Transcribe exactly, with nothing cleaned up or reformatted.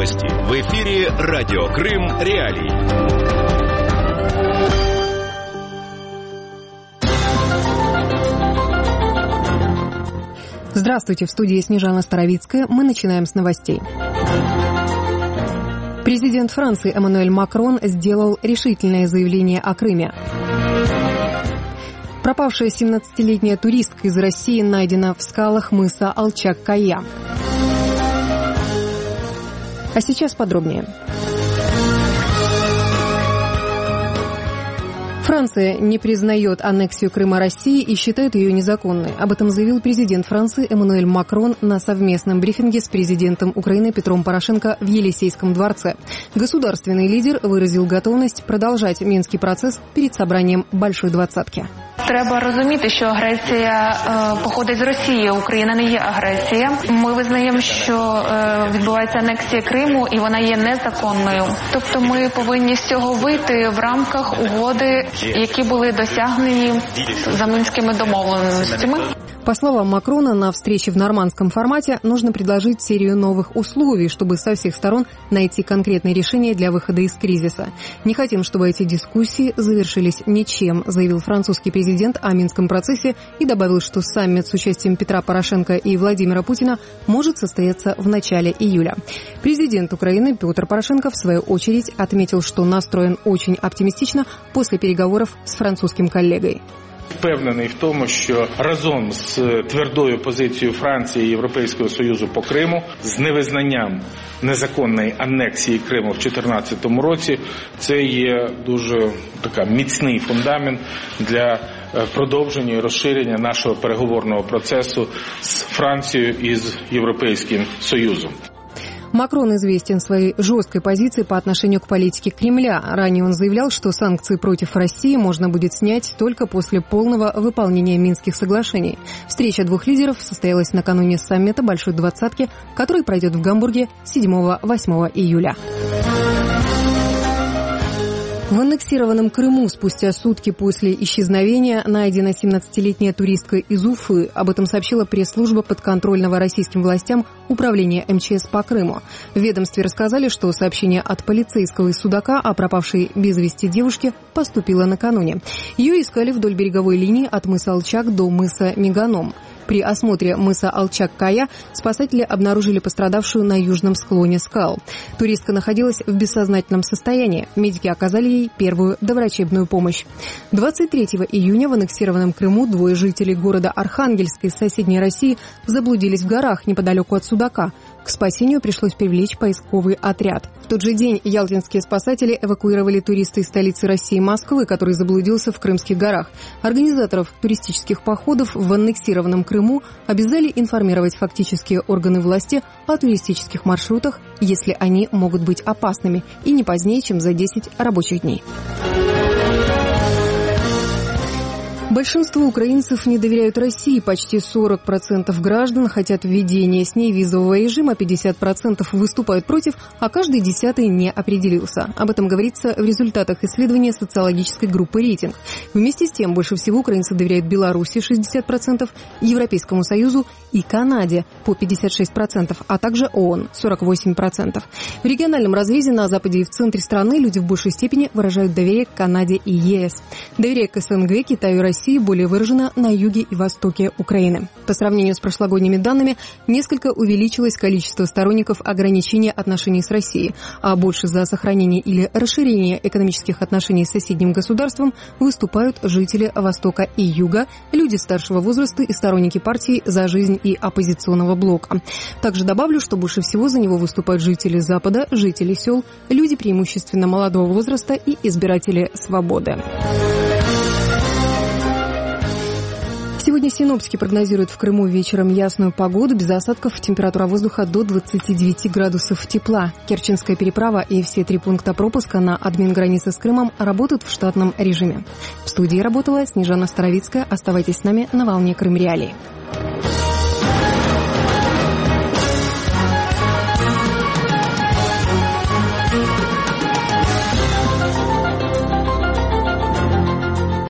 Новости в эфире Радио Крым Реалии. Здравствуйте, в студии Снежана Старовицкая. Мы начинаем с новостей. Президент Франции Эммануэль Макрон сделал решительное заявление о Крыме. Пропавшая семнадцатилетняя туристка из России найдена в скалах мыса Алчак-Кая. А сейчас подробнее. Франция не признает аннексию Крыма России и считает ее незаконной. Об этом заявил президент Франции Эммануэль Макрон на совместном брифинге с президентом Украины Петром Порошенко в Елисейском дворце. Государственный лидер выразил готовность продолжать Минский процесс перед собранием Большой двадцатки. Треба розуміти, що агресія е, походить з Росії, Україна не є агресія. Ми визнаємо, що е, відбувається анексія Криму і вона є незаконною. Тобто ми повинні з цього вийти в рамках угоди, які були досягнені за Минськими домовленостями. По словам Макрона, на встрече в нормандском формате нужно предложить серию новых условий, чтобы со всех сторон найти конкретные решения для выхода из кризиса. «Не хотим, чтобы эти дискуссии завершились ничем», заявил французский президент о Минском процессе и добавил, что саммит с участием Петра Порошенко и Владимира Путина может состояться в начале июля. Президент Украины Петр Порошенко, в свою очередь, отметил, что настроен очень оптимистично после переговоров с французским коллегой. Впевнений в тому, що разом з твердою позицією Франції і Європейського Союзу по Криму, з невизнанням незаконної анексії Криму в дві тисячі чотирнадцятому році, це є дуже така міцний фундамент для продовження і розширення нашого переговорного процесу з Францією і з Європейським Союзом. Макрон известен своей жесткой позицией по отношению к политике Кремля. Ранее он заявлял, что санкции против России можно будет снять только после полного выполнения Минских соглашений. Встреча двух лидеров состоялась накануне саммита Большой двадцатки, который пройдет в Гамбурге седьмого-восьмого июля. В аннексированном Крыму спустя сутки после исчезновения найдена семнадцатилетняя туристка из Уфы. Об этом сообщила пресс-служба подконтрольного российским властям управления эм че эс по Крыму. В ведомстве рассказали, что сообщение от полицейского из Судака о пропавшей без вести девушке поступило накануне. Ее искали вдоль береговой линии от мыса Алчак до мыса Меганом. При осмотре мыса Алчак-Кая спасатели обнаружили пострадавшую на южном склоне скал. Туристка находилась в бессознательном состоянии. Медики оказали ей первую доврачебную помощь. двадцать третьего июня в аннексированном Крыму двое жителей города Архангельска из соседней России заблудились в горах неподалеку от Судака. К спасению пришлось привлечь поисковый отряд. В тот же день ялтинские спасатели эвакуировали туриста из столицы России Москвы, который заблудился в Крымских горах. Организаторов туристических походов в аннексированном Крыму обязали информировать фактические органы власти о туристических маршрутах, если они могут быть опасными, и не позднее, чем за десять рабочих дней. Большинство украинцев не доверяют России. Почти сорок процентов граждан хотят введения с ней визового режима, пятьдесят процентов выступают против, а каждый десятый не определился. Об этом говорится в результатах исследования социологической группы «Рейтинг». Вместе с тем, больше всего украинцы доверяют Беларуси шестьдесят процентов, Европейскому Союзу и Канаде по пятьдесят шесть процентов, а также ООН сорок восемь процентов. В региональном разрезе на западе и в центре страны люди в большей степени выражают доверие к Канаде и е эс. Доверие к СНГ, Китаю и России более выражено на юге и востоке Украины. По сравнению с прошлогодними данными, несколько увеличилось количество сторонников ограничения отношений с Россией, а больше за сохранение или расширение экономических отношений с соседним государством выступают жители Востока и Юга, люди старшего возраста и сторонники партии «За жизнь» и оппозиционного блока. Также добавлю, что больше всего за него выступают жители Запада, жители сел, люди преимущественно молодого возраста и избиратели «Свободы». Сегодня синоптики прогнозируют в Крыму вечером ясную погоду, без осадков, температура воздуха до двадцати девяти градусов тепла. Керченская переправа и все три пункта пропуска на админгранице с Крымом работают в штатном режиме. В студии работала Снежана Старовицкая. Оставайтесь с нами на волне Крым Реалии.